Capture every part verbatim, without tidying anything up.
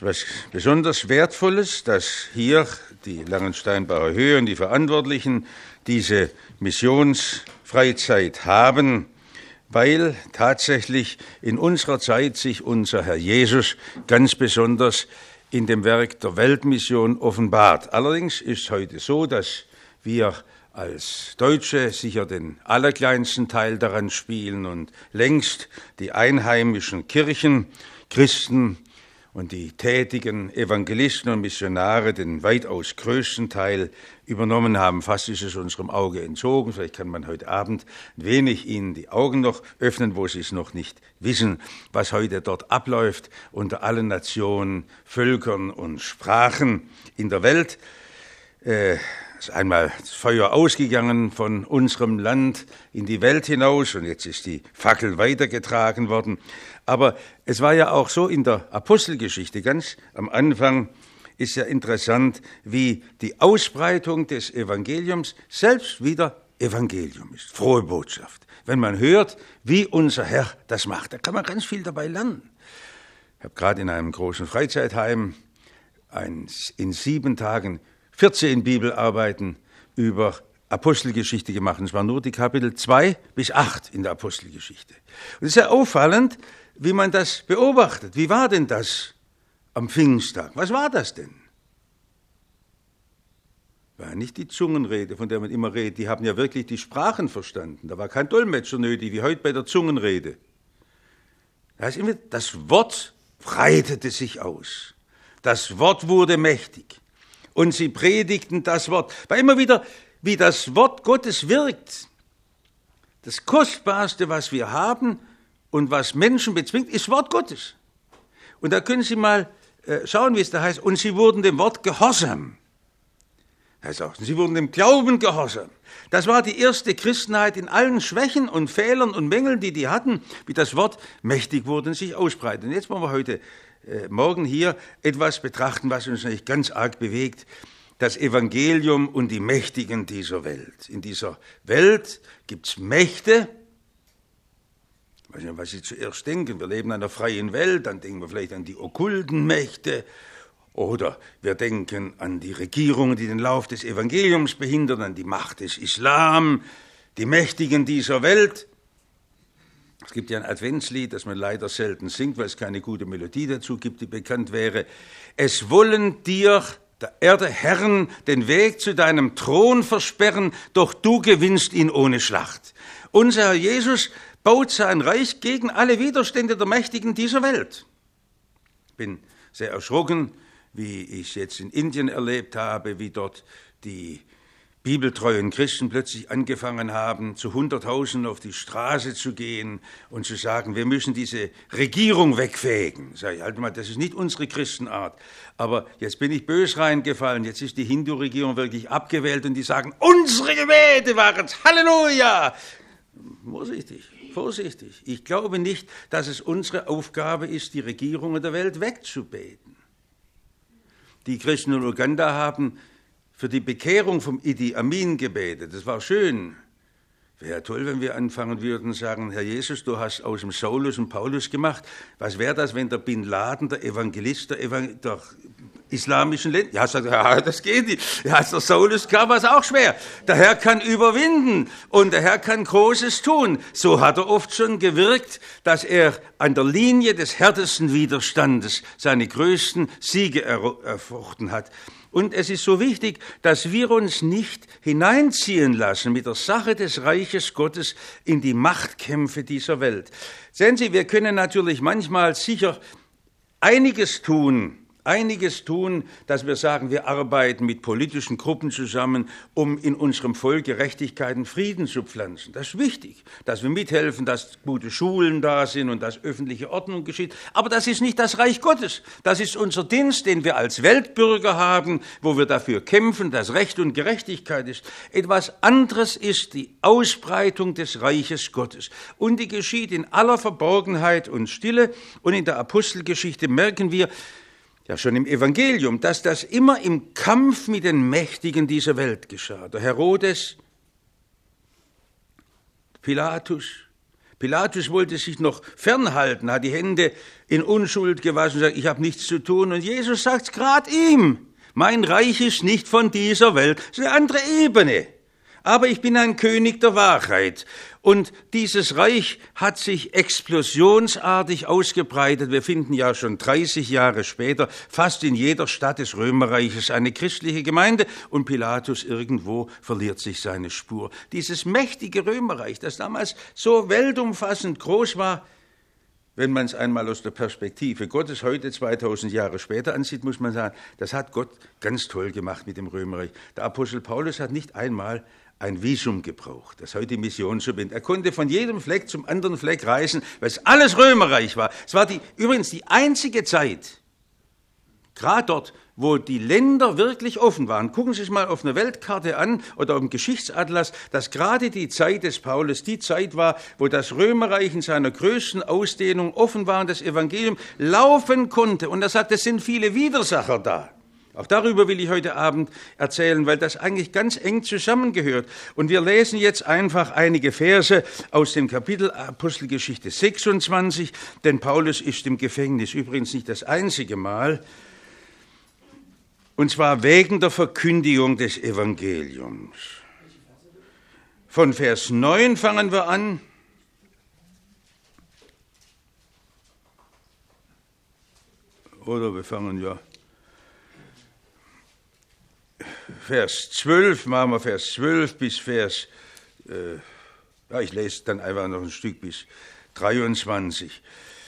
etwas besonders Wertvolles, dass hier die Langensteinbacher Höhe und die Verantwortlichen diese Missionsfreizeit haben, weil tatsächlich in unserer Zeit sich unser Herr Jesus ganz besonders in dem Werk der Weltmission offenbart. Allerdings ist es heute so, dass wir als Deutsche sicher den allerkleinsten Teil daran spielen und längst die einheimischen Kirchen, Christen und die tätigen Evangelisten und Missionare den weitaus größten Teil übernommen haben. Fast ist es unserem Auge entzogen. Vielleicht kann man heute Abend ein wenig ihnen die Augen noch öffnen, wo sie es noch nicht wissen, was heute dort abläuft unter allen Nationen, Völkern und Sprachen in der Welt. Äh, Es ist einmal das Feuer ausgegangen von unserem Land in die Welt hinaus und jetzt ist die Fackel weitergetragen worden. Aber es war ja auch so in der Apostelgeschichte, ganz am Anfang ist ja interessant, wie die Ausbreitung des Evangeliums selbst wieder Evangelium ist, frohe Botschaft. Wenn man hört, wie unser Herr das macht, da kann man ganz viel dabei lernen. Ich habe gerade in einem großen Freizeitheim ein, in sieben Tagen vierzehn Bibelarbeiten über Apostelgeschichte gemacht. Es waren nur die Kapitel zwei bis acht in der Apostelgeschichte. Und es ist sehr auffallend, wie man das beobachtet. Wie war denn das am Pfingsttag? Was war das denn? War nicht die Zungenrede, von der man immer redet. Die haben ja wirklich die Sprachen verstanden. Da war kein Dolmetscher nötig, wie heute bei der Zungenrede. Das, immer, das Wort breitete sich aus. Das Wort wurde mächtig. Und sie predigten das Wort. War immer wieder, wie das Wort Gottes wirkt. Das Kostbarste, was wir haben und was Menschen bezwingt, ist Wort Gottes. Und da können Sie mal äh, schauen, wie es da heißt. Und sie wurden dem Wort gehorsam. Heißt auch, sie wurden dem Glauben gehorsam. Das war die erste Christenheit in allen Schwächen und Fehlern und Mängeln, die die hatten, wie das Wort mächtig wurde und sich ausbreitet. Und jetzt wollen wir heute Äh, morgen hier etwas betrachten, was uns natürlich ganz arg bewegt, das Evangelium und die Mächtigen dieser Welt. In dieser Welt gibt es Mächte, ich weiß nicht, was Sie zuerst denken, wir leben in einer freien Welt, dann denken wir vielleicht an die okkulten Mächte oder wir denken an die Regierungen, die den Lauf des Evangeliums behindern, an die Macht des Islam, die Mächtigen dieser Welt. Es gibt ja ein Adventslied, das man leider selten singt, weil es keine gute Melodie dazu gibt, die bekannt wäre. Es wollen dir, der Erde Herren, den Weg zu deinem Thron versperren, doch du gewinnst ihn ohne Schlacht. Unser Herr Jesus baut sein Reich gegen alle Widerstände der Mächtigen dieser Welt. Ich bin sehr erschrocken, wie ich jetzt in Indien erlebt habe, wie dort die bibeltreuen Christen plötzlich angefangen haben, zu Hunderttausenden auf die Straße zu gehen und zu sagen, wir müssen diese Regierung wegfegen. Sag ich, halt mal, das ist nicht unsere Christenart. Aber jetzt bin ich bös reingefallen, jetzt ist die Hindu-Regierung wirklich abgewählt und die sagen, unsere Gebete waren's, Halleluja! Vorsichtig, vorsichtig. Ich glaube nicht, dass es unsere Aufgabe ist, die Regierungen der Welt wegzubeten. Die Christen in Uganda haben für die Bekehrung vom Idi Amin gebetet. Das war schön. Wäre toll, wenn wir anfangen würden und sagen, Herr Jesus, du hast aus dem Saulus und Paulus gemacht. Was wäre das, wenn der Bin Laden, der Evangelist der, Evangel- der islamischen Länder... Ja, sagt, ja, das geht nicht. Ja, als der Saulus kam, war es auch schwer. Der Herr kann überwinden und der Herr kann Großes tun. So hat er oft schon gewirkt, dass er an der Linie des härtesten Widerstandes seine größten Siege erfochten hat. Und es ist so wichtig, dass wir uns nicht hineinziehen lassen mit der Sache des Reiches Gottes in die Machtkämpfe dieser Welt. Sehen Sie, wir können natürlich manchmal sicher einiges tun, einiges tun, dass wir sagen, wir arbeiten mit politischen Gruppen zusammen, um in unserem Volk Gerechtigkeit und Frieden zu pflanzen. Das ist wichtig, dass wir mithelfen, dass gute Schulen da sind und dass öffentliche Ordnung geschieht. Aber das ist nicht das Reich Gottes. Das ist unser Dienst, den wir als Weltbürger haben, wo wir dafür kämpfen, dass Recht und Gerechtigkeit ist. Etwas anderes ist die Ausbreitung des Reiches Gottes. Und die geschieht in aller Verborgenheit und Stille. Und in der Apostelgeschichte merken wir, ja schon im Evangelium, dass das immer im Kampf mit den Mächtigen dieser Welt geschah. Der Herodes, Pilatus, Pilatus wollte sich noch fernhalten, hat die Hände in Unschuld gewaschen und sagt, ich habe nichts zu tun. Und Jesus sagt gerade ihm, mein Reich ist nicht von dieser Welt, es ist eine andere Ebene. Aber ich bin ein König der Wahrheit. Und dieses Reich hat sich explosionsartig ausgebreitet. Wir finden ja schon dreißig Jahre später fast in jeder Stadt des Römerreiches eine christliche Gemeinde und Pilatus irgendwo verliert sich seine Spur. Dieses mächtige Römerreich, das damals so weltumfassend groß war, wenn man es einmal aus der Perspektive Gottes heute zweitausend Jahre später ansieht, muss man sagen, das hat Gott ganz toll gemacht mit dem Römerreich. Der Apostel Paulus hat nicht einmal ein Visum gebraucht, das heute Mission verbindet. Er konnte von jedem Fleck zum anderen Fleck reisen, weil es alles Römerreich war. Es war die, übrigens die einzige Zeit, gerade dort, wo die Länder wirklich offen waren. Gucken Sie sich mal auf einer Weltkarte an oder auf dem Geschichtsatlas, dass gerade die Zeit des Paulus die Zeit war, wo das Römerreich in seiner größten Ausdehnung offen war und das Evangelium laufen konnte. Und er sagt, es sind viele Widersacher da. Auch darüber will ich heute Abend erzählen, weil das eigentlich ganz eng zusammengehört. Und wir lesen jetzt einfach einige Verse aus dem Kapitel Apostelgeschichte sechsundzwanzig, denn Paulus ist im Gefängnis übrigens nicht das einzige Mal, und zwar wegen der Verkündigung des Evangeliums. Von Vers neun fangen wir an. Oder wir fangen ja Vers zwölf, machen wir Vers zwölf bis Vers, äh, ja, ich lese dann einfach noch ein Stück bis dreiundzwanzig.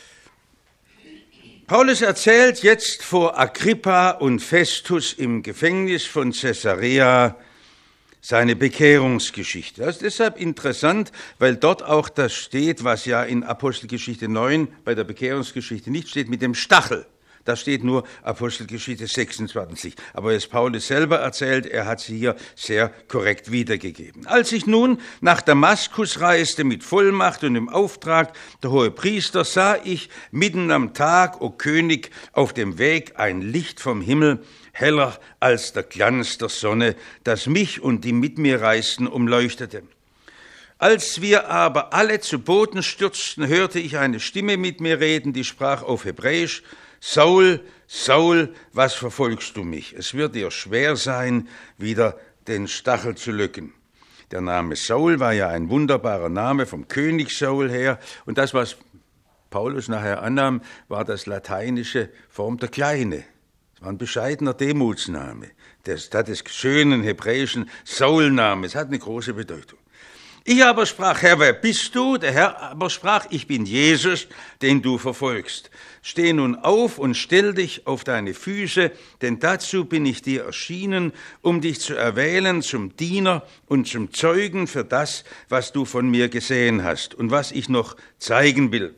Paulus erzählt jetzt vor Agrippa und Festus im Gefängnis von Caesarea seine Bekehrungsgeschichte. Das ist deshalb interessant, weil dort auch das steht, was ja in Apostelgeschichte neun bei der Bekehrungsgeschichte nicht steht, mit dem Stachel. Da steht nur Apostelgeschichte sechsundzwanzig. Aber es Paulus selber erzählt, er hat sie hier sehr korrekt wiedergegeben. Als ich nun nach Damaskus reiste mit Vollmacht und im Auftrag der Hohepriester, sah ich mitten am Tag, o König, auf dem Weg ein Licht vom Himmel, heller als der Glanz der Sonne, das mich und die mit mir reisten umleuchtete. Als wir aber alle zu Boden stürzten, hörte ich eine Stimme mit mir reden, die sprach auf Hebräisch: Saul, Saul, was verfolgst du mich? Es wird dir schwer sein, wieder den Stachel zu löcken. Der Name Saul war ja ein wunderbarer Name vom König Saul her. Und das, was Paulus nachher annahm, war das lateinische Form der Kleine. Es war ein bescheidener Demutsname. Das hat des schönen hebräischen Saul-Name. Es hat eine große Bedeutung. Ich aber sprach, Herr, wer bist du? Der Herr aber sprach, ich bin Jesus, den du verfolgst. Steh nun auf und stell dich auf deine Füße, denn dazu bin ich dir erschienen, um dich zu erwählen zum Diener und zum Zeugen für das, was du von mir gesehen hast und was ich noch zeigen will.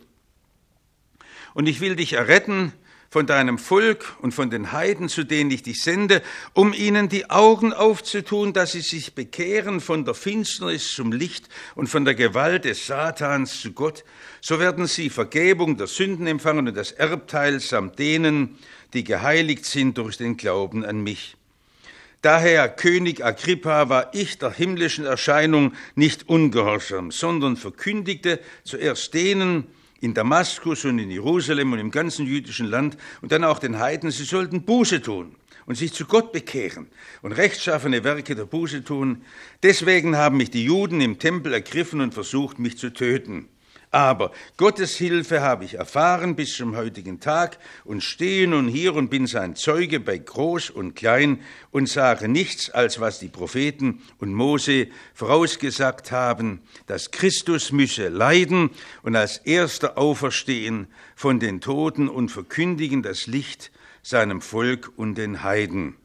Und ich will dich erretten von deinem Volk und von den Heiden, zu denen ich dich sende, um ihnen die Augen aufzutun, dass sie sich bekehren von der Finsternis zum Licht und von der Gewalt des Satans zu Gott. So werden sie Vergebung der Sünden empfangen und das Erbteil samt denen, die geheiligt sind durch den Glauben an mich. Daher, König Agrippa, war ich der himmlischen Erscheinung nicht ungehorsam, sondern verkündigte zuerst denen, in Damaskus und in Jerusalem und im ganzen jüdischen Land und dann auch den Heiden, sie sollten Buße tun und sich zu Gott bekehren und rechtschaffene Werke der Buße tun. Deswegen haben mich die Juden im Tempel ergriffen und versucht, mich zu töten. Aber Gottes Hilfe habe ich erfahren bis zum heutigen Tag und stehe nun hier und bin sein Zeuge bei Groß und Klein und sage nichts, als was die Propheten und Mose vorausgesagt haben, dass Christus müsse leiden und als Erster auferstehen von den Toten und verkündigen das Licht seinem Volk und den Heiden.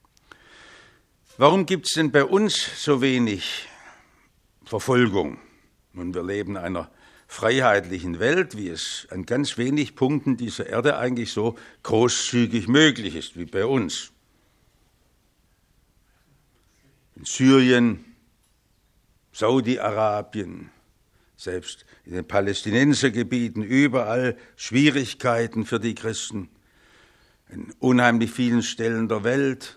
Warum gibt es denn bei uns so wenig Verfolgung? Nun, wir leben in einer freiheitlichen Welt, wie es an ganz wenig Punkten dieser Erde eigentlich so großzügig möglich ist, wie bei uns. In Syrien, Saudi-Arabien, selbst in den Palästinensergebieten, überall Schwierigkeiten für die Christen, in unheimlich vielen Stellen der Welt.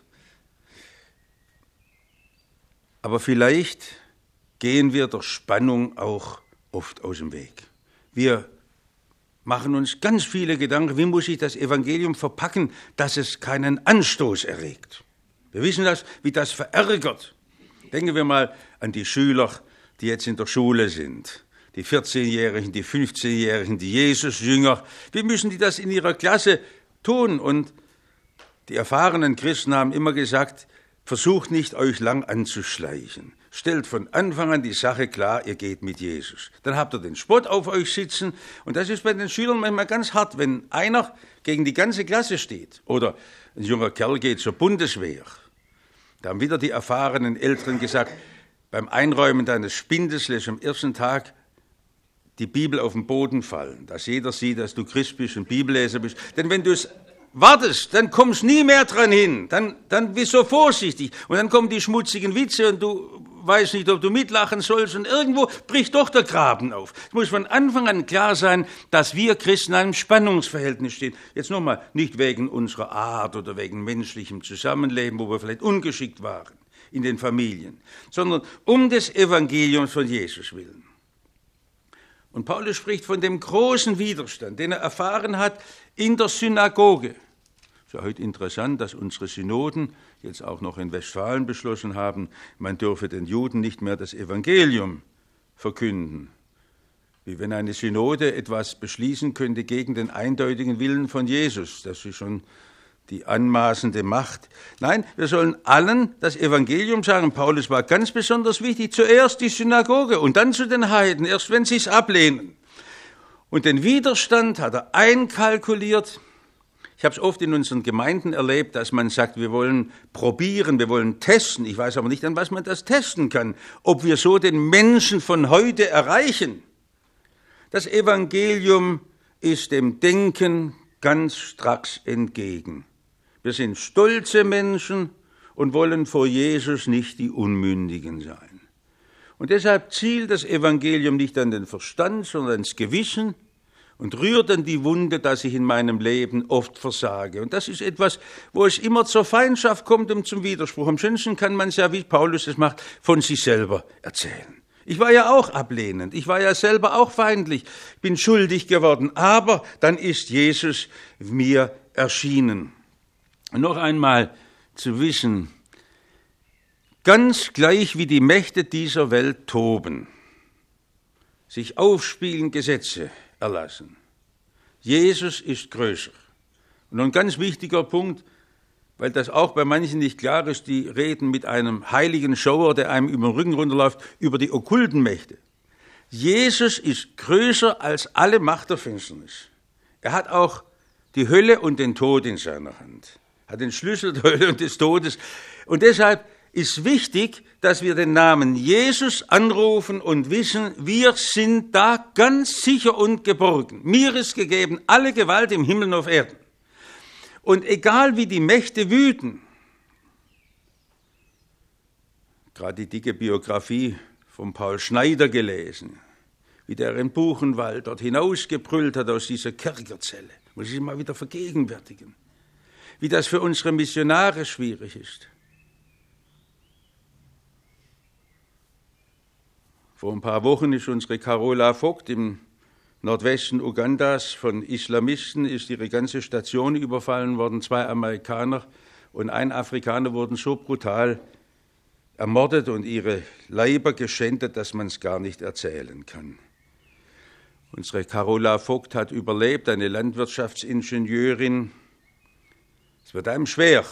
Aber vielleicht gehen wir der Spannung auch oft aus dem Weg. Wir machen uns ganz viele Gedanken, wie muss ich das Evangelium verpacken, dass es keinen Anstoß erregt. Wir wissen das, wie das verärgert. Denken wir mal an die Schüler, die jetzt in der Schule sind, die vierzehnjährigen, die fünfzehnjährigen, die Jesus-Jünger. Wie müssen die das in ihrer Klasse tun? Und die erfahrenen Christen haben immer gesagt, versucht nicht, euch lang anzuschleichen. Stellt von Anfang an die Sache klar, ihr geht mit Jesus. Dann habt ihr den Spott auf euch sitzen. Und das ist bei den Schülern manchmal ganz hart, wenn einer gegen die ganze Klasse steht. Oder ein junger Kerl geht zur Bundeswehr. Da haben wieder die erfahrenen Älteren gesagt, beim Einräumen deines Spindels lässt am ersten Tag die Bibel auf den Boden fallen, dass jeder sieht, dass du Christ bist und Bibelleser bist. Denn wenn du es wartest, dann kommst nie mehr dran hin. Dann, dann bist du so vorsichtig. Und dann kommen die schmutzigen Witze und du weißt nicht, ob du mitlachen sollst. Und irgendwo bricht doch der Graben auf. Es muss von Anfang an klar sein, dass wir Christen in einem Spannungsverhältnis stehen. Jetzt nochmal, nicht wegen unserer Art oder wegen menschlichem Zusammenleben, wo wir vielleicht ungeschickt waren in den Familien, sondern um des Evangeliums von Jesus willen. Und Paulus spricht von dem großen Widerstand, den er erfahren hat in der Synagoge. Es ist ja heute interessant, dass unsere Synoden jetzt auch noch in Westfalen beschlossen haben, man dürfe den Juden nicht mehr das Evangelium verkünden. Wie wenn eine Synode etwas beschließen könnte gegen den eindeutigen Willen von Jesus. Das ist schon die anmaßende Macht. Nein, wir sollen allen das Evangelium sagen. Paulus war ganz besonders wichtig. Zuerst die Synagoge und dann zu den Heiden, erst wenn sie es ablehnen. Und den Widerstand hat er einkalkuliert. Ich habe es oft in unseren Gemeinden erlebt, dass man sagt, wir wollen probieren, wir wollen testen. Ich weiß aber nicht, an was man das testen kann. Ob wir so den Menschen von heute erreichen. Das Evangelium ist dem Denken ganz stracks entgegen. Wir sind stolze Menschen und wollen vor Jesus nicht die Unmündigen sein. Und deshalb zielt das Evangelium nicht an den Verstand, sondern ans Gewissen und rührt an die Wunde, dass ich in meinem Leben oft versage. Und das ist etwas, wo es immer zur Feindschaft kommt und zum Widerspruch. Am schönsten kann man es ja, wie Paulus es macht, von sich selber erzählen. Ich war ja auch ablehnend, ich war ja selber auch feindlich, bin schuldig geworden, aber dann ist Jesus mir erschienen. Und noch einmal zu wissen, ganz gleich wie die Mächte dieser Welt toben, sich aufspielen, Gesetze erlassen. Jesus ist größer. Und noch ein ganz wichtiger Punkt, weil das auch bei manchen nicht klar ist, die reden mit einem heiligen Schauer, der einem über den Rücken runterläuft, über die okkulten Mächte. Jesus ist größer als alle Macht der Finsternis. Er hat auch die Hölle und den Tod in seiner Hand. Er hat den Schlüssel der Hölle und des Todes. Und deshalb ist wichtig, dass wir den Namen Jesus anrufen und wissen, wir sind da ganz sicher und geborgen. Mir ist gegeben alle Gewalt im Himmel und auf Erden. Und egal wie die Mächte wüten, gerade die dicke Biografie von Paul Schneider gelesen, wie der in Buchenwald dort hinausgebrüllt hat aus dieser Kerkerzelle, muss ich mal wieder vergegenwärtigen, wie das für unsere Missionare schwierig ist. Vor ein paar Wochen ist unsere Carola Vogt im Nordwesten Ugandas von Islamisten, ist ihre ganze Station überfallen worden. Zwei Amerikaner und ein Afrikaner wurden so brutal ermordet und ihre Leiber geschändet, dass man es gar nicht erzählen kann. Unsere Carola Vogt hat überlebt, eine Landwirtschaftsingenieurin. Es wird einem schwer.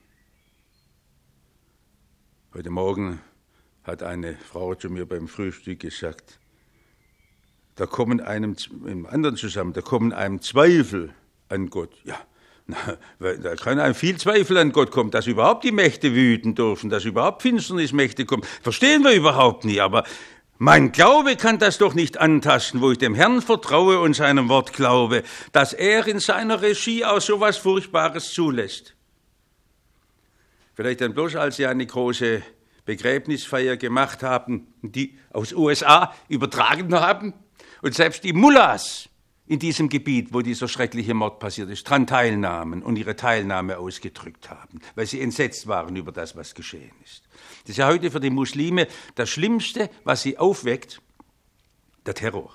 Heute Morgen hat eine Frau zu mir beim Frühstück gesagt, da kommen einem, im anderen zusammen, da kommen einem Zweifel an Gott. Ja, na, da kann einem viel Zweifel an Gott kommen, dass überhaupt die Mächte wüten dürfen, dass überhaupt Finsternismächte kommen. Verstehen wir überhaupt nie, aber mein Glaube kann das doch nicht antasten, wo ich dem Herrn vertraue und seinem Wort glaube, dass er in seiner Regie auch so was Furchtbares zulässt. Vielleicht dann bloß, als sie eine große Begräbnisfeier gemacht haben, die aus U S A übertragen haben und selbst die Mullahs in diesem Gebiet, wo dieser schreckliche Mord passiert ist, daran teilnahmen und ihre Teilnahme ausgedrückt haben, weil sie entsetzt waren über das, was geschehen ist. Das ist ja heute für die Muslime das Schlimmste, was sie aufweckt, der Terror.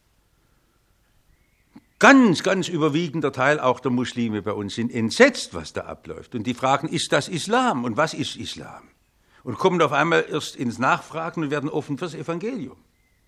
Ganz, ganz überwiegender Teil auch der Muslime bei uns sind entsetzt, was da abläuft. Und die fragen, ist das Islam? Und was ist Islam? Und kommen auf einmal erst ins Nachfragen und werden offen fürs Evangelium.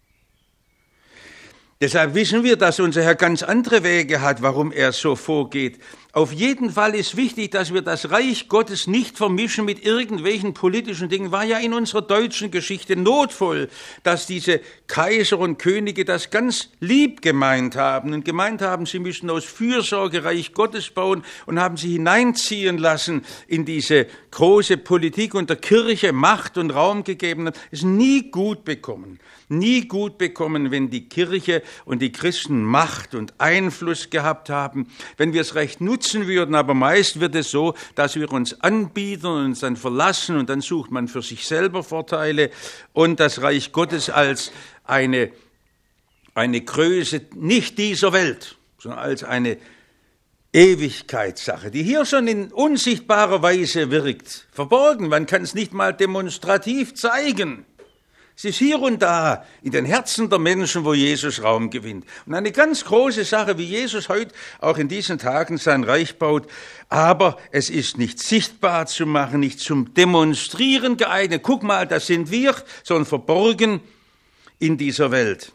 Deshalb wissen wir, dass unser Herr ganz andere Wege hat, warum er so vorgeht. Auf jeden Fall ist wichtig, dass wir das Reich Gottes nicht vermischen mit irgendwelchen politischen Dingen. War ja in unserer deutschen Geschichte notvoll, dass diese Kaiser und Könige das ganz lieb gemeint haben und gemeint haben, sie müssen aus Fürsorge Reich Gottes bauen und haben sie hineinziehen lassen in diese große Politik und der Kirche Macht und Raum gegeben. Das ist nie gut bekommen. Nie gut bekommen, wenn die Kirche und die Christen Macht und Einfluss gehabt haben, wenn wir es recht nutzen würden, aber meist wird es so, dass wir uns anbieten und uns dann verlassen und dann sucht man für sich selber Vorteile und das Reich Gottes als eine, eine Größe nicht dieser Welt, sondern als eine Ewigkeitssache, die hier schon in unsichtbarer Weise wirkt, verborgen, man kann es nicht mal demonstrativ zeigen. Es ist hier und da in den Herzen der Menschen, wo Jesus Raum gewinnt. Und eine ganz große Sache, wie Jesus heute auch in diesen Tagen sein Reich baut. Aber es ist nicht sichtbar zu machen, nicht zum Demonstrieren geeignet. Guck mal, das sind wir, sondern verborgen in dieser Welt.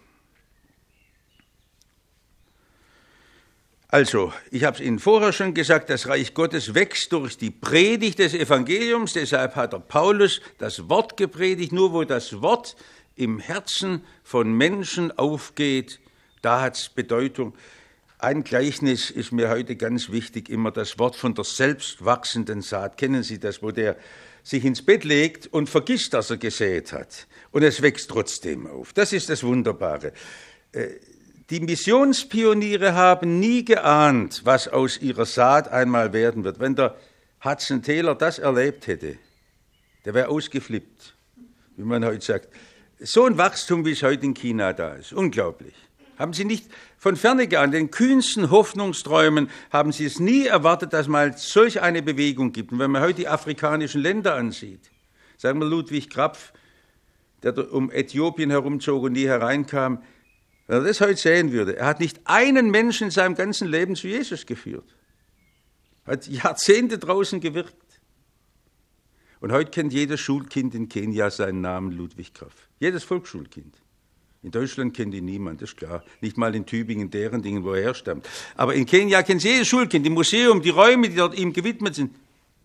Also, ich habe es Ihnen vorher schon gesagt, das Reich Gottes wächst durch die Predigt des Evangeliums, deshalb hat der Paulus das Wort gepredigt. Nur wo das Wort im Herzen von Menschen aufgeht, da hat es Bedeutung. Ein Gleichnis ist mir heute ganz wichtig, immer das Wort von der selbstwachsenden Saat. Kennen Sie das, wo der sich ins Bett legt und vergisst, dass er gesät hat. Und es wächst trotzdem auf. Das ist das Wunderbare. Die Missionspioniere haben nie geahnt, was aus ihrer Saat einmal werden wird. Wenn der Hudson Taylor das erlebt hätte, der wäre ausgeflippt, wie man heute sagt. So ein Wachstum, wie es heute in China da ist, unglaublich. Haben Sie nicht von ferne geahnt, den kühnsten Hoffnungsträumen haben Sie es nie erwartet, dass mal solch eine Bewegung gibt. Und wenn man heute die afrikanischen Länder ansieht, sagen wir Ludwig Krapf, der um Äthiopien herumzog und nie hereinkam, wenn er das heute sehen würde, er hat nicht einen Menschen in seinem ganzen Leben zu Jesus geführt. Er hat Jahrzehnte draußen gewirkt. Und heute kennt jedes Schulkind in Kenia seinen Namen Ludwig Krapf. Jedes Volksschulkind. In Deutschland kennt ihn niemand, das ist klar. Nicht mal in Tübingen, deren Dingen, wo er herstammt. Aber in Kenia kennt jedes Schulkind, im Museum, die Räume, die dort ihm gewidmet sind.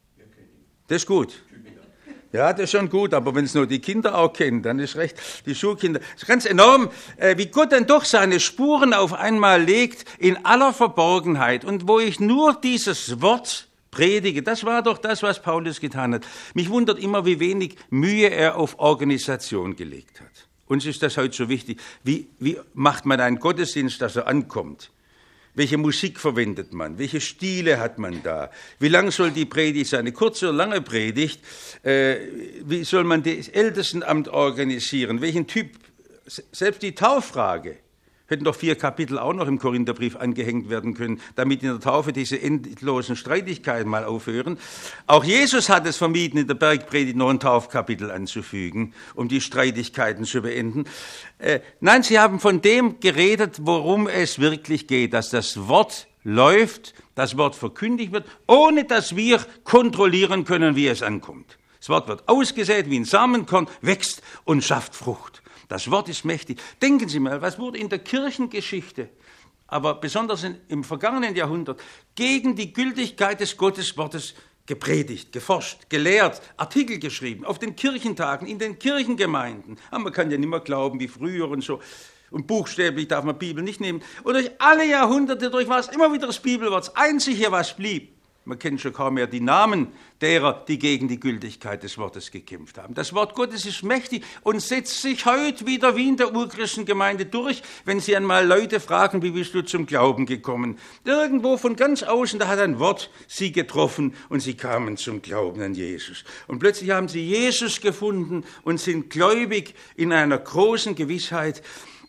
Das ist gut. Ja, das ist schon gut, aber wenn es nur die Kinder auch kennen, dann ist recht, die Schulkinder. Es ist ganz enorm, wie Gott dann doch seine Spuren auf einmal legt in aller Verborgenheit. Und wo ich nur dieses Wort predige, das war doch das, was Paulus getan hat. Mich wundert immer, wie wenig Mühe er auf Organisation gelegt hat. Uns ist das heute so wichtig. Wie, wie macht man einen Gottesdienst, dass er ankommt? Welche Musik verwendet man? Welche Stile hat man da? Wie lang soll die Predigt sein? Eine kurze oder lange Predigt? Äh, wie soll man das Ältestenamt organisieren? Welchen Typ? Selbst die Tauffrage. Hätten doch vier Kapitel auch noch im Korintherbrief angehängt werden können, damit in der Taufe diese endlosen Streitigkeiten mal aufhören. Auch Jesus hat es vermieden, in der Bergpredigt noch ein Taufkapitel anzufügen, um die Streitigkeiten zu beenden. Äh, nein, sie haben von dem geredet, worum es wirklich geht, dass das Wort läuft, das Wort verkündigt wird, ohne dass wir kontrollieren können, wie es ankommt. Das Wort wird ausgesät wie ein Samenkorn, wächst und schafft Frucht. Das Wort ist mächtig. Denken Sie mal, was wurde in der Kirchengeschichte, aber besonders in, im vergangenen Jahrhundert, gegen die Gültigkeit des Gotteswortes gepredigt, geforscht, gelehrt, Artikel geschrieben, auf den Kirchentagen, in den Kirchengemeinden. Aber man kann ja nicht mehr glauben wie früher und so. Und buchstäblich darf man Bibel nicht nehmen. Und durch alle Jahrhunderte durch war es immer wieder das Bibelwort, das Einzige, was blieb. Man kennt schon kaum mehr die Namen derer, die gegen die Gültigkeit des Wortes gekämpft haben. Das Wort Gottes ist mächtig und setzt sich heute wieder wie in der Urchristengemeinde durch, wenn Sie einmal Leute fragen, wie bist du zum Glauben gekommen? Irgendwo von ganz außen, da hat ein Wort sie getroffen und sie kamen zum Glauben an Jesus. Und plötzlich haben sie Jesus gefunden und sind gläubig in einer großen Gewissheit.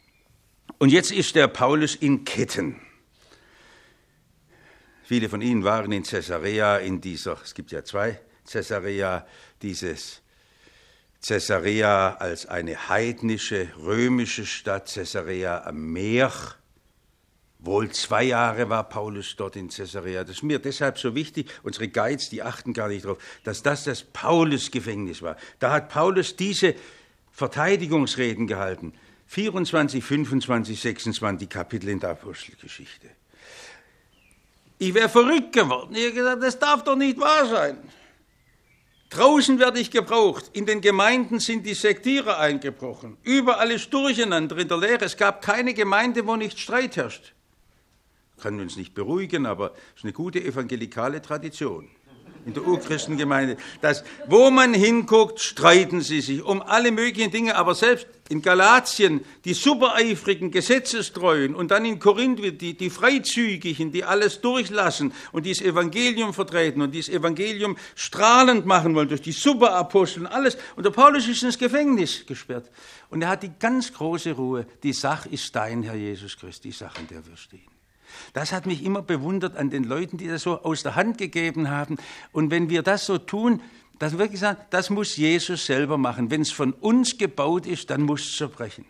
Und jetzt ist der Paulus in Ketten. Viele von Ihnen waren in Caesarea, in dieser, es gibt ja zwei, Caesarea, dieses Caesarea als eine heidnische, römische Stadt, Caesarea am Meer. Wohl zwei Jahre war Paulus dort in Caesarea. Das ist mir deshalb so wichtig. Unsere Guides, die achten gar nicht drauf, dass das das Paulus-Gefängnis war. Da hat Paulus diese Verteidigungsreden gehalten. vierundzwanzig, fünfundzwanzig, sechsundzwanzig Kapitel in der Apostelgeschichte. Ich wäre verrückt geworden. Ich habe gesagt, das darf doch nicht wahr sein. Draußen werde ich gebraucht. In den Gemeinden sind die Sektierer eingebrochen. Überall ist Durcheinander in der Lehre. Es gab keine Gemeinde, wo nicht Streit herrscht. Kann uns nicht beruhigen, aber es ist eine gute evangelikale Tradition in der Urchristengemeinde. Dass, wo man hinguckt, streiten sie sich um alle möglichen Dinge, aber selbst in Galatien die supereifrigen, gesetzestreuen und dann in Korinth die, die Freizügigen, die alles durchlassen und dieses Evangelium vertreten und dieses Evangelium strahlend machen wollen durch die Superapostel und alles. Und der Paulus ist ins Gefängnis gesperrt. Und er hat die ganz große Ruhe. Die Sache ist dein, Herr Jesus Christus, die Sache, in der wir stehen. Das hat mich immer bewundert an den Leuten, die das so aus der Hand gegeben haben. Und wenn wir das so tun, dass wir wirklich sagen, das muss Jesus selber machen. Wenn es von uns gebaut ist, dann muss es zerbrechen.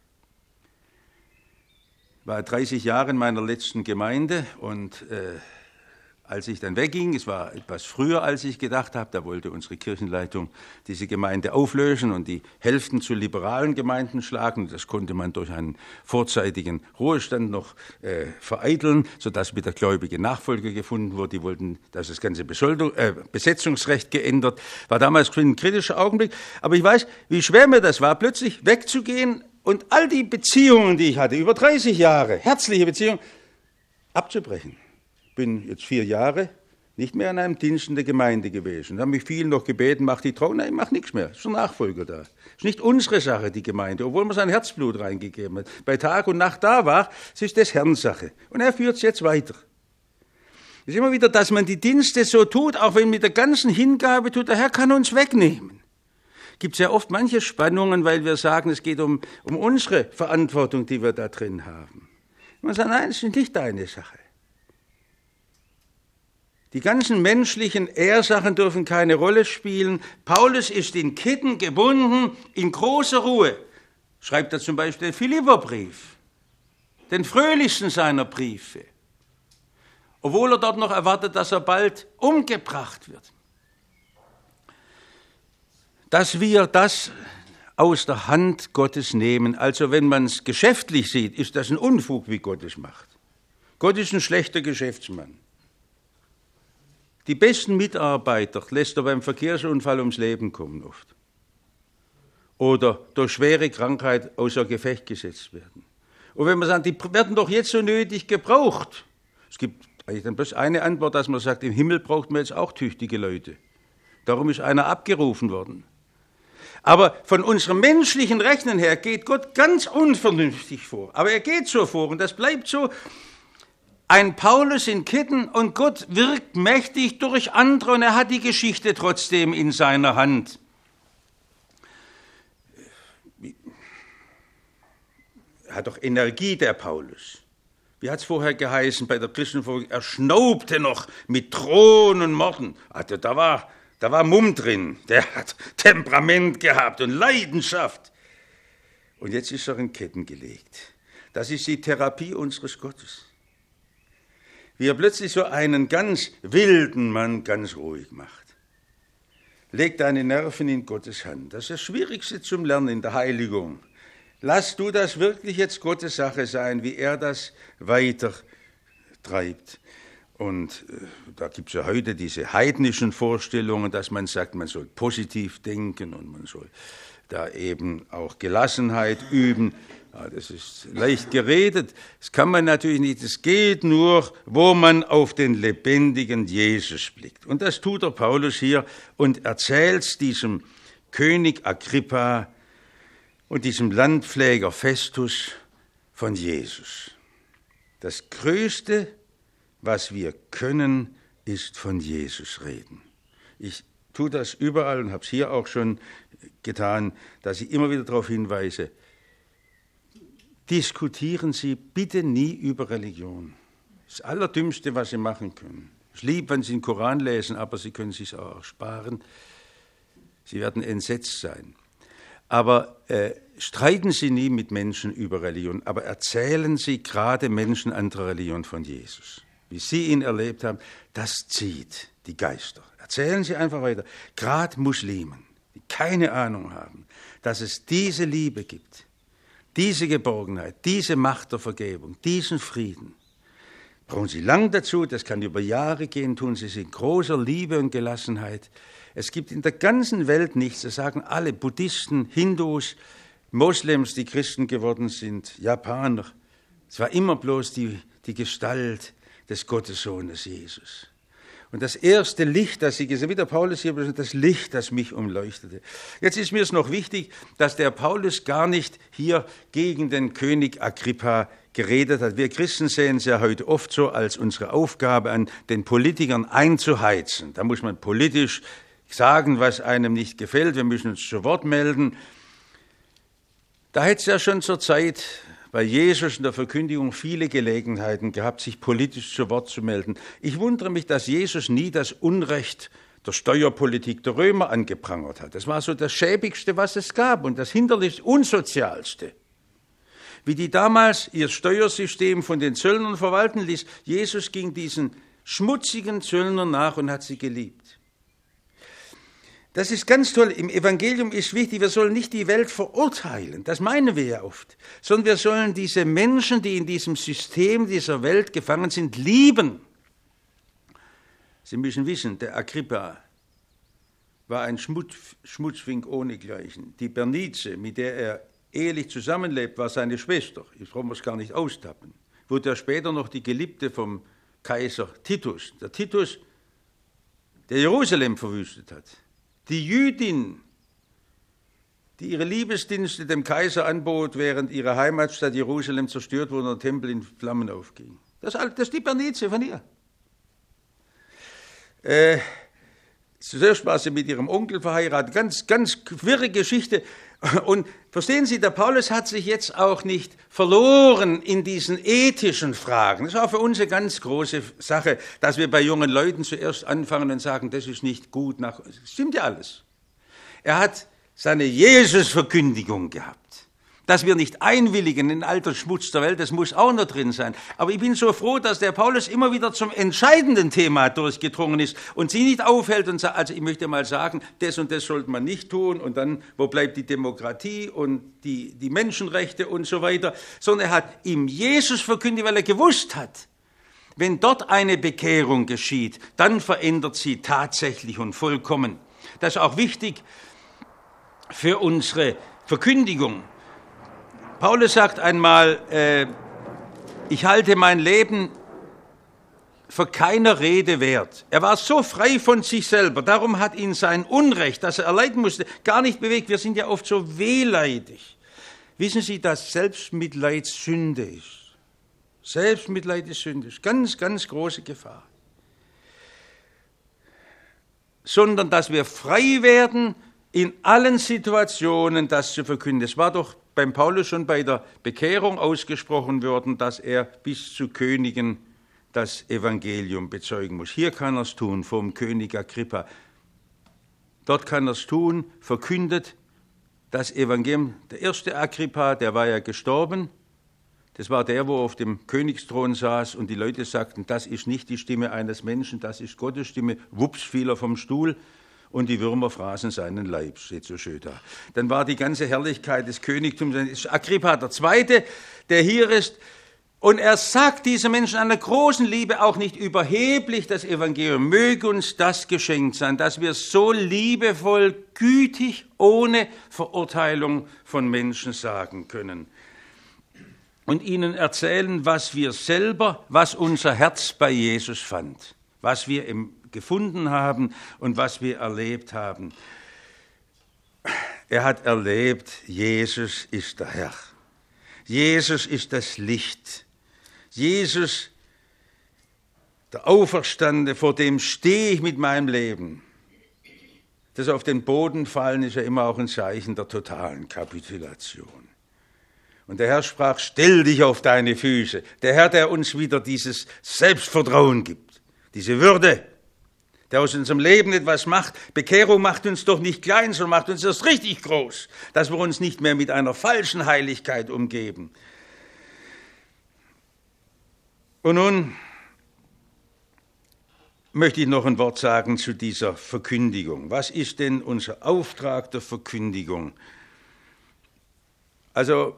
Ich war dreißig Jahre in meiner letzten Gemeinde und äh, als ich dann wegging, es war etwas früher, als ich gedacht habe, da wollte unsere Kirchenleitung diese Gemeinde auflösen und die Hälften zu liberalen Gemeinden schlagen. Das konnte man durch einen vorzeitigen Ruhestand noch äh, vereiteln, sodass mit der gläubige Nachfolger gefunden wurde. Die wollten, dass das ganze Besoldung, äh, Besetzungsrecht geändert. War damals ein kritischer Augenblick. Aber ich weiß, wie schwer mir das war, plötzlich wegzugehen und all die Beziehungen, die ich hatte, über dreißig Jahre, herzliche Beziehungen, abzubrechen. Ich bin jetzt vier Jahre nicht mehr an einem Dienst in der Gemeinde gewesen. Da haben mich viele noch gebeten, mach die Trauung. Nein, ich mach nichts mehr. Es ist ein Nachfolger da. Es ist nicht unsere Sache, die Gemeinde, obwohl man sein Herzblut reingegeben hat. Bei Tag und Nacht da war, es ist des Herrn Sache. Und er führt es jetzt weiter. Es ist immer wieder, dass man die Dienste so tut, auch wenn mit der ganzen Hingabe tut, der Herr kann uns wegnehmen. Gibt es ja oft manche Spannungen, weil wir sagen, es geht um, um unsere Verantwortung, die wir da drin haben. Man sagt, nein, es ist nicht deine Sache. Die ganzen menschlichen Ehrsachen dürfen keine Rolle spielen. Paulus ist in Ketten gebunden, in großer Ruhe. Schreibt er zum Beispiel den Philipperbrief, den fröhlichsten seiner Briefe. Obwohl er dort noch erwartet, dass er bald umgebracht wird. Dass wir das aus der Hand Gottes nehmen, also wenn man es geschäftlich sieht, ist das ein Unfug, wie Gott es macht. Gott ist ein schlechter Geschäftsmann. Die besten Mitarbeiter lässt er beim Verkehrsunfall ums Leben kommen oft. Oder durch schwere Krankheit außer Gefecht gesetzt werden. Und wenn man sagt, die werden doch jetzt so nötig gebraucht. Es gibt eigentlich dann bloß eine Antwort, dass man sagt, im Himmel braucht man jetzt auch tüchtige Leute. Darum ist einer abgerufen worden. Aber von unserem menschlichen Rechnen her geht Gott ganz unvernünftig vor. Aber er geht so vor und das bleibt so. Ein Paulus in Ketten und Gott wirkt mächtig durch andere und er hat die Geschichte trotzdem in seiner Hand. Er hat doch Energie, der Paulus. Wie hat es vorher geheißen bei der Christenfolge? Er schnaubte noch mit Drohen und Morden. Also da war, da war Mumm drin. Der hat Temperament gehabt und Leidenschaft. Und jetzt ist er in Ketten gelegt. Das ist die Therapie unseres Gottes. Wie er plötzlich so einen ganz wilden Mann ganz ruhig macht. Leg deine Nerven in Gottes Hand. Das ist das Schwierigste zum Lernen in der Heiligung. Lass du das wirklich jetzt Gottes Sache sein, wie er das weiter treibt. Und äh, da gibt es ja heute diese heidnischen Vorstellungen, dass man sagt, man soll positiv denken und man soll da eben auch Gelassenheit üben. Ja, das ist leicht geredet. Das kann man natürlich nicht. Es geht nur, wo man auf den lebendigen Jesus blickt. Und das tut der Paulus hier und erzählt diesem König Agrippa und diesem Landpfleger Festus von Jesus. Das Größte, was wir können, ist von Jesus reden. Ich tue das überall und habe es hier auch schon getan, dass ich immer wieder darauf hinweise, diskutieren Sie bitte nie über Religion. Das Allerdümmste, was Sie machen können. Es ist lieb, wenn Sie den Koran lesen, aber Sie können es sich auch sparen. Sie werden entsetzt sein. Aber äh, streiten Sie nie mit Menschen über Religion, aber erzählen Sie gerade Menschen anderer Religion von Jesus. Wie Sie ihn erlebt haben, das zieht die Geister. Erzählen Sie einfach weiter. Gerade Muslimen, die keine Ahnung haben, dass es diese Liebe gibt, diese Geborgenheit, diese Macht der Vergebung, diesen Frieden. Brauchen Sie lang dazu, das kann über Jahre gehen, tun Sie es in großer Liebe und Gelassenheit. Es gibt in der ganzen Welt nichts, das sagen alle Buddhisten, Hindus, Moslems, die Christen geworden sind, Japaner. Es war immer bloß die, die Gestalt des Gottessohnes Jesus. Und das erste Licht, das Sie gesehen haben, wie der Paulus hier, das Licht, das mich umleuchtete. Jetzt ist mir es noch wichtig, dass der Paulus gar nicht hier gegen den König Agrippa geredet hat. Wir Christen sehen es ja heute oft so als unsere Aufgabe an, den Politikern einzuheizen. Da muss man politisch sagen, was einem nicht gefällt. Wir müssen uns zu Wort melden. Da hätte es ja schon zur Zeit bei Jesus in der Verkündigung viele Gelegenheiten gehabt, sich politisch zu Wort zu melden. Ich wundere mich, dass Jesus nie das Unrecht der Steuerpolitik der Römer angeprangert hat. Das war so das Schäbigste, was es gab und das hinterlichste, unsozialste. Wie die damals ihr Steuersystem von den Zöllnern verwalten ließ. Jesus ging diesen schmutzigen Zöllnern nach und hat sie geliebt. Das ist ganz toll. Im Evangelium ist wichtig, wir sollen nicht die Welt verurteilen, das meinen wir ja oft, sondern wir sollen diese Menschen, die in diesem System dieser Welt gefangen sind, lieben. Sie müssen wissen, der Agrippa war ein Schmutz, Schmutzfink ohnegleichen. Die Bernice, mit der er ehelich zusammenlebt, war seine Schwester. Ich brauche es gar nicht austappen. Wurde er später noch die Geliebte vom Kaiser Titus. Der Titus, der Jerusalem verwüstet hat. Die Jüdin, die ihre Liebesdienste dem Kaiser anbot, während ihre Heimatstadt Jerusalem zerstört wurde und der Tempel in Flammen aufging. Das, das ist die Bernice von ihr. Äh, zuerst war sie mit ihrem Onkel verheiratet, ganz, ganz wirre Geschichte. Und verstehen Sie, der Paulus hat sich jetzt auch nicht verloren in diesen ethischen Fragen. Das ist auch für uns eine ganz große Sache, dass wir bei jungen Leuten zuerst anfangen und sagen, das ist nicht gut. Nach, das stimmt ja alles. Er hat seine Jesus-Verkündigung gehabt. Dass wir nicht einwilligen in den alten Schmutz der Welt, das muss auch noch drin sein. Aber ich bin so froh, dass der Paulus immer wieder zum entscheidenden Thema durchgedrungen ist und sie nicht aufhält und sagt, also ich möchte mal sagen, das und das sollte man nicht tun und dann, wo bleibt die Demokratie und die, die Menschenrechte und so weiter, sondern er hat ihm Jesus verkündigt, weil er gewusst hat, wenn dort eine Bekehrung geschieht, dann verändert sie tatsächlich und vollkommen. Das ist auch wichtig für unsere Verkündigung. Paulus sagt einmal, äh, ich halte mein Leben für keiner Rede wert. Er war so frei von sich selber, darum hat ihn sein Unrecht, das er erleiden musste, gar nicht bewegt. Wir sind ja oft so wehleidig. Wissen Sie, dass Selbstmitleid Sünde ist? Selbstmitleid ist Sünde, ist ganz, ganz große Gefahr. Sondern, dass wir frei werden, in allen Situationen das zu verkünden. Es war doch beim Paulus schon bei der Bekehrung ausgesprochen worden, dass er bis zu Königen das Evangelium bezeugen muss. Hier kann er es tun, vom König Agrippa. Dort kann er es tun, verkündet das Evangelium. Der erste Agrippa, der war ja gestorben. Das war der, wo auf dem Königsthron saß und die Leute sagten, das ist nicht die Stimme eines Menschen, das ist Gottes Stimme. Wups, fiel er vom Stuhl. Und die Würmer fraßen seinen Leib, steht so schön da. Dann war die ganze Herrlichkeit des Königtums, das ist Agrippa der Zweite, der hier ist. Und er sagt diesen Menschen einer großen Liebe auch nicht überheblich, das Evangelium möge uns das geschenkt sein, dass wir so liebevoll, gütig, ohne Verurteilung von Menschen sagen können. Und ihnen erzählen, was wir selber, was unser Herz bei Jesus fand, was wir im gefunden haben und was wir erlebt haben. Er hat erlebt, Jesus ist der Herr. Jesus ist das Licht. Jesus, der Auferstandene, vor dem stehe ich mit meinem Leben. Das auf den Boden fallen ist ja immer auch ein Zeichen der totalen Kapitulation. Und der Herr sprach, stell dich auf deine Füße. Der Herr, der uns wieder dieses Selbstvertrauen gibt, diese Würde, der aus unserem Leben etwas macht. Bekehrung macht uns doch nicht klein, sondern macht uns erst richtig groß, dass wir uns nicht mehr mit einer falschen Heiligkeit umgeben. Und nun möchte ich noch ein Wort sagen zu dieser Verkündigung. Was ist denn unser Auftrag der Verkündigung? Also,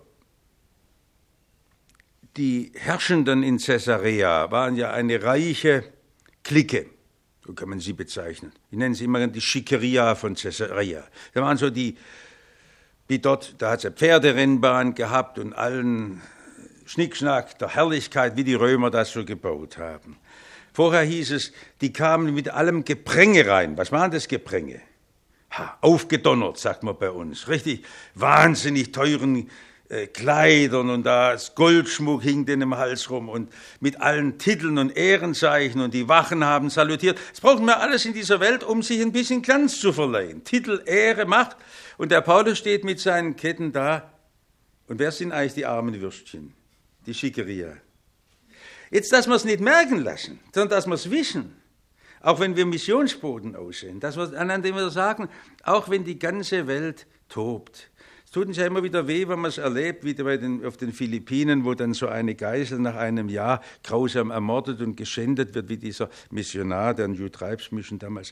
die Herrschenden in Caesarea waren ja eine reiche Clique, so kann man sie bezeichnen. Ich nenne sie immer die Schickeria von Caesarea. Da waren so die, wie dort, da hat es eine Pferderennbahn gehabt und allen Schnickschnack der Herrlichkeit, wie die Römer das so gebaut haben. Vorher hieß es, die kamen mit allem Gepränge rein. Was war das Gepränge? Ha, aufgedonnert, sagt man bei uns. Richtig wahnsinnig teuren äh, Kleidern und das Goldschmuck hing denen im Hals rum und mit allen Titeln und Ehrenzeichen und die Wachen haben salutiert. Das brauchen wir alles in dieser Welt, um sich ein bisschen Glanz zu verleihen. Titel, Ehre, Macht. Und der Paulus steht mit seinen Ketten da. Und wer sind eigentlich die armen Würstchen? Die Schickeria. Jetzt, dass wir es nicht merken lassen, sondern dass wir es wissen, auch wenn wir Missionsboten aussehen, dass wir, an dem wir sagen, auch wenn die ganze Welt tobt. Es tut uns ja immer wieder weh, wenn man es erlebt, wie bei den, auf den Philippinen, wo dann so eine Geisel nach einem Jahr grausam ermordet und geschändet wird, wie dieser Missionar, der New Tribes Mission damals.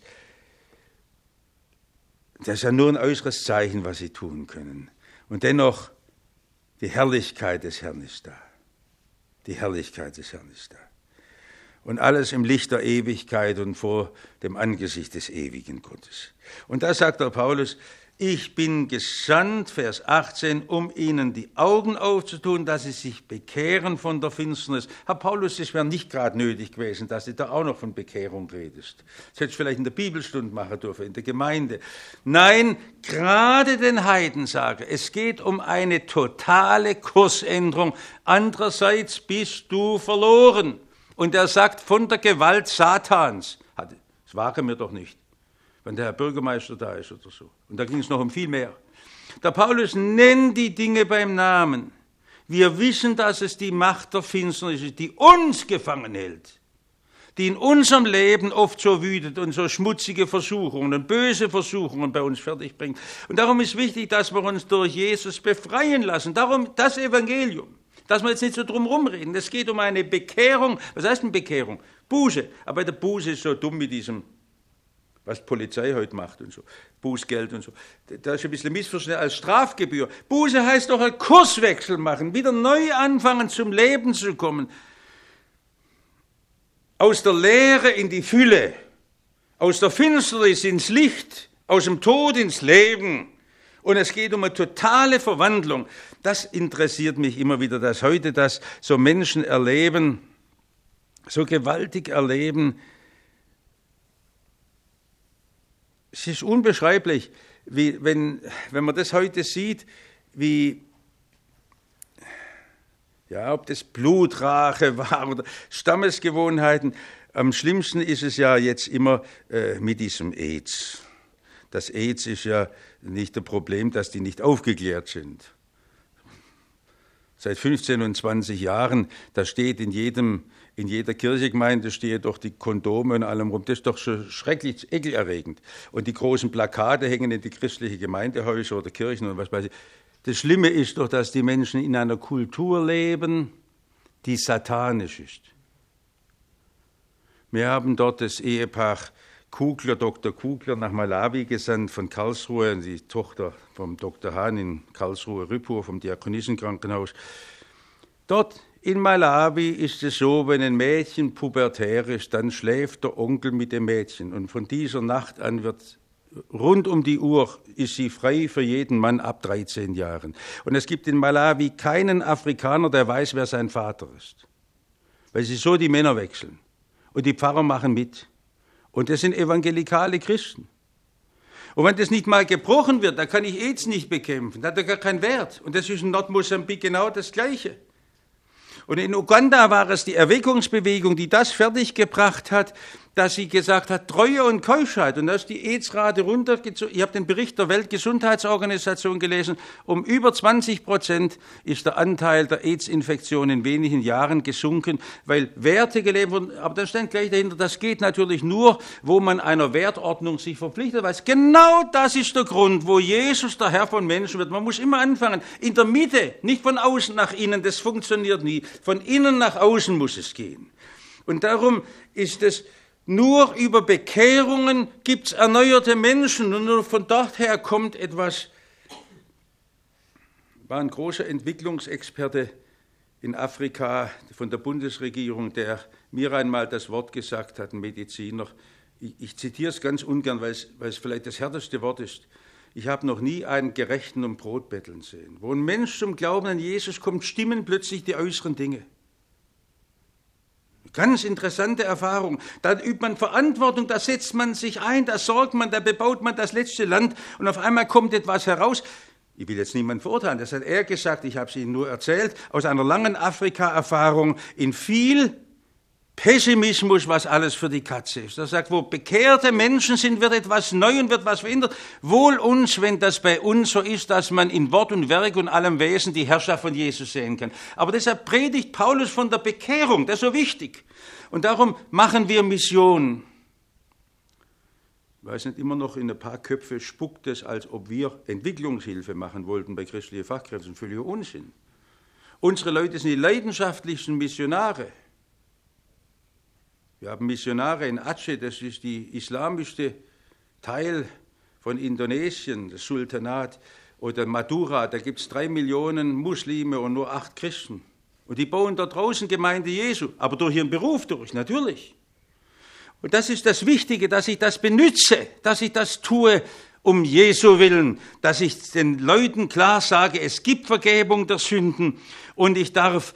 Das ist ja nur ein äußeres Zeichen, was sie tun können. Und dennoch, die Herrlichkeit des Herrn ist da. Die Herrlichkeit des Herrn ist da. Und alles im Licht der Ewigkeit und vor dem Angesicht des ewigen Gottes. Und da sagt der Paulus, ich bin gesandt, Vers achtzehn, um ihnen die Augen aufzutun, dass sie sich bekehren von der Finsternis. Herr Paulus, es wäre nicht gerade nötig gewesen, dass du da auch noch von Bekehrung redest. Das hättest du vielleicht in der Bibelstunde machen dürfen, in der Gemeinde. Nein, gerade den Heiden sage, es geht um eine totale Kursänderung. Andererseits bist du verloren. Und er sagt, von der Gewalt Satans. Das wagen wir doch nicht, wenn der Herr Bürgermeister da ist oder so. Und da ging es noch um viel mehr. Der Paulus nennt die Dinge beim Namen. Wir wissen, dass es die Macht der Finsternis ist, die uns gefangen hält, die in unserem Leben oft so wütet und so schmutzige Versuchungen und böse Versuchungen bei uns fertig bringt. Und darum ist wichtig, dass wir uns durch Jesus befreien lassen. Darum das Evangelium, dass wir jetzt nicht so drum rumreden. Es geht um eine Bekehrung. Was heißt denn Bekehrung? Buße. Aber der Buße ist so dumm mit diesem, was die Polizei heute macht und so, Bußgeld und so. Da ist ein bisschen missverständlich als Strafgebühr. Buße heißt doch einen Kurswechsel machen, wieder neu anfangen, zum Leben zu kommen. Aus der Leere in die Fülle, aus der Finsternis ins Licht, aus dem Tod ins Leben. Und es geht um eine totale Verwandlung. Das interessiert mich immer wieder, dass heute das so Menschen erleben, so gewaltig erleben. Es ist unbeschreiblich, wie, wenn, wenn man das heute sieht, wie, ja, ob das Blutrache war oder Stammesgewohnheiten. Am schlimmsten ist es ja jetzt immer äh, mit diesem AIDS. Das AIDS ist ja nicht das Problem, dass die nicht aufgeklärt sind. Seit fünfzehn und zwanzig Jahren, da steht in jedem, in jeder Kirchengemeinde stehen doch die Kondome und allem rum. Das ist doch schon schrecklich ekelerregend. Und die großen Plakate hängen in die christlichen Gemeindehäuser oder Kirchen und was weiß ich. Das Schlimme ist doch, dass die Menschen in einer Kultur leben, die satanisch ist. Wir haben dort das Ehepaar Kugler, Doktor Kugler, nach Malawi gesandt von Karlsruhe, die Tochter vom Doktor Hahn in Karlsruhe-Rüppur vom Diakonissenkrankenhaus. Dort in Malawi ist es so, wenn ein Mädchen pubertär ist, dann schläft der Onkel mit dem Mädchen. Und von dieser Nacht an wird rund um die Uhr ist sie frei für jeden Mann ab dreizehn Jahren. Und es gibt in Malawi keinen Afrikaner, der weiß, wer sein Vater ist. Weil sie so die Männer wechseln. Und die Pfarrer machen mit. Und das sind evangelikale Christen. Und wenn das nicht mal gebrochen wird, dann kann ich AIDS nicht bekämpfen. Das hat ja gar keinen Wert. Und das ist in Nordmosambik genau das Gleiche. Und in Uganda war es die Erweckungsbewegung, die das fertiggebracht hat, dass sie gesagt hat, Treue und Keuschheit. Und da ist die AIDS-Rate runtergezogen. Ich habe den Bericht der Weltgesundheitsorganisation gelesen. Um über zwanzig Prozent ist der Anteil der AIDS-Infektion in wenigen Jahren gesunken, weil Werte gelebt wurden. Aber da steht gleich dahinter, das geht natürlich nur, wo man einer Wertordnung sich verpflichtet. Weil genau das ist der Grund, wo Jesus der Herr von Menschen wird. Man muss immer anfangen, in der Mitte, nicht von außen nach innen, das funktioniert nie. Von innen nach außen muss es gehen. Und darum ist es, nur über Bekehrungen gibt es erneuerte Menschen und nur von dort her kommt etwas. War ein großer Entwicklungsexperte in Afrika von der Bundesregierung, der mir einmal das Wort gesagt hat, ein Mediziner. Ich, ich zitiere es ganz ungern, weil es, weil es vielleicht das härteste Wort ist. Ich habe noch nie einen Gerechten um Brot betteln sehen. Wo ein Mensch zum Glauben an Jesus kommt, stimmen plötzlich die äußeren Dinge. Ganz interessante Erfahrung. Da übt man Verantwortung, da setzt man sich ein, da sorgt man, da bebaut man das letzte Land und auf einmal kommt etwas heraus. Ich will jetzt niemanden verurteilen, das hat er gesagt, ich habe es Ihnen nur erzählt, aus einer langen Afrika-Erfahrung in viel Pessimismus, was alles für die Katze ist. Er sagt, wo bekehrte Menschen sind, wird etwas neu und wird was verändert. Wohl uns, wenn das bei uns so ist, dass man in Wort und Werk und allem Wesen die Herrschaft von Jesus sehen kann. Aber deshalb predigt Paulus von der Bekehrung, das ist so wichtig. Und darum machen wir Mission. Ich weiß nicht, immer noch in ein paar Köpfe spuckt es, als ob wir Entwicklungshilfe machen wollten bei christlichen Fachkräften. Völliger Unsinn. Unsere Leute sind die leidenschaftlichsten Missionare. Wir haben Missionare in Aceh, das ist die islamischste Teil von Indonesien, das Sultanat, oder Madura, da gibt es drei Millionen Muslime und nur acht Christen. Und die bauen da draußen Gemeinde Jesu, aber durch ihren Beruf durch, natürlich. Und das ist das Wichtige, dass ich das benütze, dass ich das tue um Jesu willen, dass ich den Leuten klar sage, es gibt Vergebung der Sünden und ich darf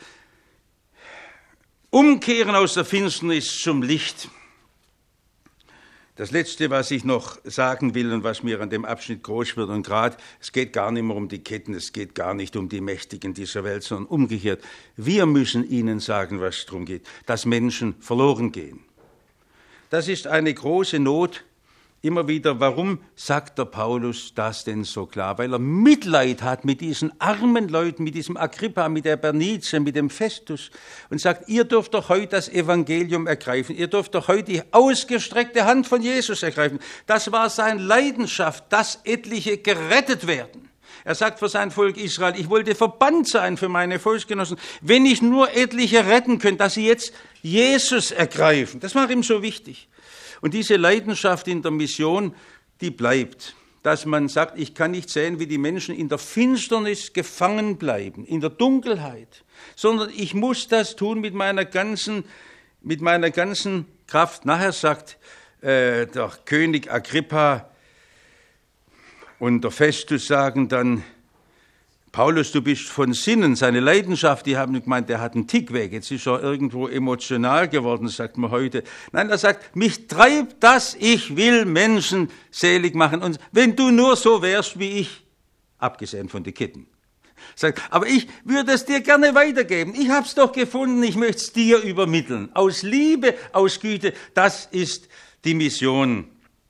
umkehren aus der Finsternis zum Licht. Das Letzte, was ich noch sagen will und was mir an dem Abschnitt groß wird, und gerade, es geht gar nicht mehr um die Ketten, es geht gar nicht um die Mächtigen dieser Welt, sondern umgekehrt. Wir müssen ihnen sagen, was es darum geht, dass Menschen verloren gehen. Das ist eine große Not. Immer wieder, warum sagt der Paulus das denn so klar? Weil er Mitleid hat mit diesen armen Leuten, mit diesem Agrippa, mit der Bernice, mit dem Festus und sagt, ihr dürft doch heute das Evangelium ergreifen, ihr dürft doch heute die ausgestreckte Hand von Jesus ergreifen. Das war seine Leidenschaft, dass etliche gerettet werden. Er sagt für sein Volk Israel, ich wollte verbannt sein für meine Volksgenossen, wenn ich nur etliche retten könnte, dass sie jetzt Jesus ergreifen. Das war ihm so wichtig. Und diese Leidenschaft in der Mission, die bleibt, dass man sagt, ich kann nicht sehen, wie die Menschen in der Finsternis gefangen bleiben, in der Dunkelheit, sondern ich muss das tun mit meiner ganzen, mit meiner ganzen Kraft. Nachher sagt äh, der König Agrippa und der Festus sagen dann, Paulus, du bist von Sinnen, seine Leidenschaft, die haben gemeint, der hat einen Tick weg, jetzt ist er irgendwo emotional geworden, sagt man heute. Nein, er sagt, mich treibt das, ich will Menschen selig machen. Und wenn du nur so wärst wie ich, abgesehen von den Ketten. Sagt, aber ich würde es dir gerne weitergeben. Ich habe es doch gefunden, ich möchte es dir übermitteln. Aus Liebe, aus Güte, das ist die Mission.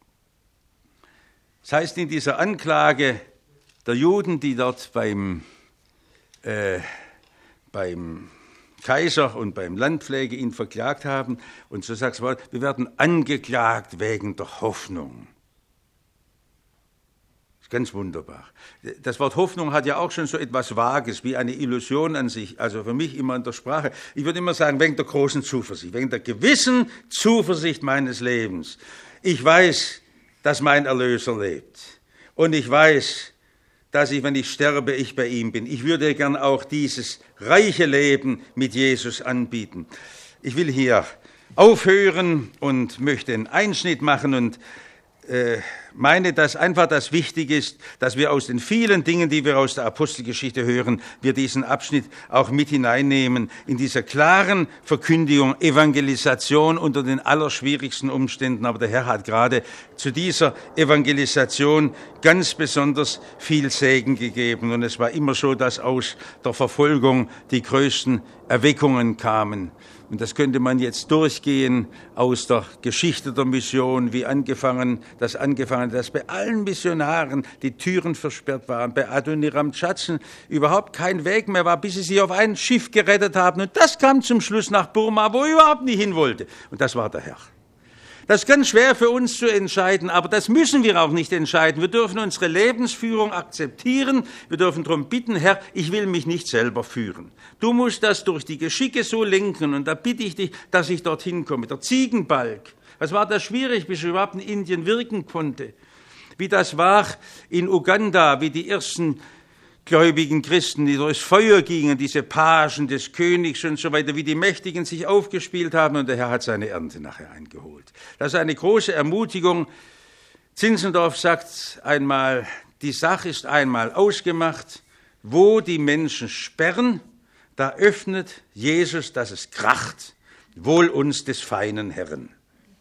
Das heißt in dieser Anklage, der Juden, die dort beim, äh, beim Kaiser und beim Landpflege ihn verklagt haben, und so sagt es, wir werden angeklagt wegen der Hoffnung. Das ist ganz wunderbar. Das Wort Hoffnung hat ja auch schon so etwas Vages, wie eine Illusion an sich, also für mich immer in der Sprache. Ich würde immer sagen, wegen der großen Zuversicht, wegen der gewissen Zuversicht meines Lebens. Ich weiß, dass mein Erlöser lebt. Und ich weiß, dass ich, wenn ich sterbe, ich bei ihm bin. Ich würde gern auch dieses reiche Leben mit Jesus anbieten. Ich will hier aufhören und möchte einen Einschnitt machen und äh, meine, dass einfach das wichtig ist, dass wir aus den vielen Dingen, die wir aus der Apostelgeschichte hören, wir diesen Abschnitt auch mit hineinnehmen in dieser klaren Verkündigung, Evangelisation unter den allerschwierigsten Umständen. Aber der Herr hat gerade zu dieser Evangelisation ganz besonders viel Segen gegeben. Und es war immer so, dass aus der Verfolgung die größten Erweckungen kamen. Und das könnte man jetzt durchgehen aus der Geschichte der Mission, wie angefangen, das angefangen, dass bei allen Missionaren die Türen versperrt waren, bei Adoniram Judson überhaupt kein Weg mehr war, bis sie sich auf ein Schiff gerettet haben. Und das kam zum Schluss nach Burma, wo er überhaupt nicht hin wollte. Und das war der Herr. Das ist ganz schwer für uns zu entscheiden, aber das müssen wir auch nicht entscheiden. Wir dürfen unsere Lebensführung akzeptieren. Wir dürfen darum bitten, Herr, ich will mich nicht selber führen. Du musst das durch die Geschicke so lenken und da bitte ich dich, dass ich dorthin komme. Der Ziegenbalg, was war das schwierig, bis er überhaupt in Indien wirken konnte? Wie das war in Uganda, wie die ersten gläubigen Christen, die durchs Feuer gingen, diese Pagen des Königs und so weiter, wie die Mächtigen sich aufgespielt haben und der Herr hat seine Ernte nachher eingeholt. Das ist eine große Ermutigung. Zinzendorf sagt einmal, die Sache ist einmal ausgemacht, wo die Menschen sperren, da öffnet Jesus, dass es kracht, wohl uns des feinen Herrn.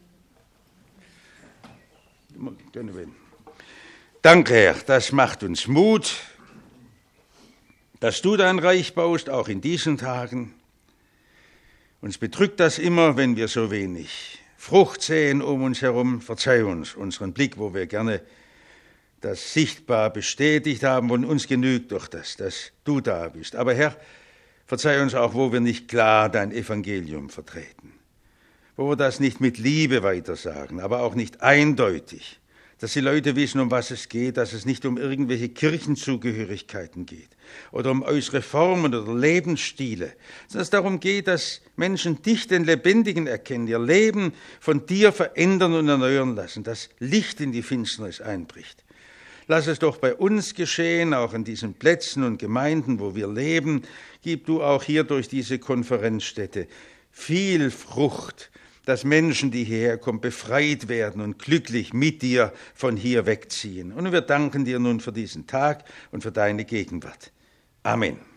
Danke, Herr, das macht uns Mut, dass du dein Reich baust, auch in diesen Tagen. Uns bedrückt das immer, wenn wir so wenig Frucht sehen um uns herum. Verzeih uns unseren Blick, wo wir gerne das sichtbar bestätigt haben und uns genügt doch das, dass du da bist. Aber Herr, verzeih uns auch, wo wir nicht klar dein Evangelium vertreten, wo wir das nicht mit Liebe weitersagen, aber auch nicht eindeutig, dass die Leute wissen, um was es geht, dass es nicht um irgendwelche Kirchenzugehörigkeiten geht oder um äußere Formen oder Lebensstile, sondern es darum geht, dass Menschen dich, den Lebendigen, erkennen, ihr Leben von dir verändern und erneuern lassen, dass Licht in die Finsternis einbricht. Lass es doch bei uns geschehen, auch an diesen Plätzen und Gemeinden, wo wir leben. Gib du auch hier durch diese Konferenzstätte viel Frucht, dass Menschen, die hierher kommen, befreit werden und glücklich mit dir von hier wegziehen. Und wir danken dir nun für diesen Tag und für deine Gegenwart. Amen.